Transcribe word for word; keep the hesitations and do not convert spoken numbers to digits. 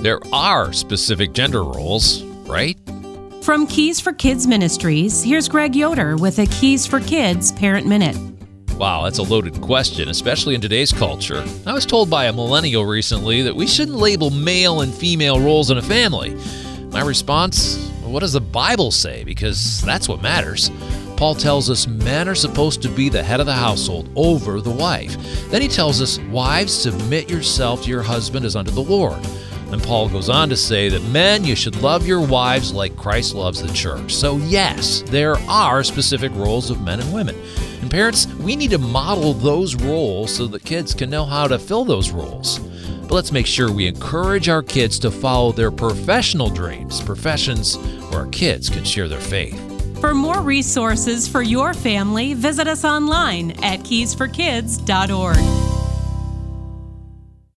there are specific gender roles, right? From Keys for Kids Ministries, here's Greg Yoder with a Keys for Kids Parent Minute. Wow, that's a loaded question, especially in today's culture. I was told by a millennial recently that we shouldn't label male and female roles in a family. My response, what does the Bible say? Because that's what matters. Paul tells us men are supposed to be the head of the household over the wife. Then he tells us, wives, submit yourself to your husband as unto the Lord. And Paul goes on to say that men, you should love your wives like Christ loves the church. So yes, there are specific roles of men and women. And parents, we need to model those roles so that kids can know how to fill those roles. But let's make sure we encourage our kids to follow their professional dreams, professions where our kids can share their faith. For more resources for your family, visit us online at keys for kids dot org.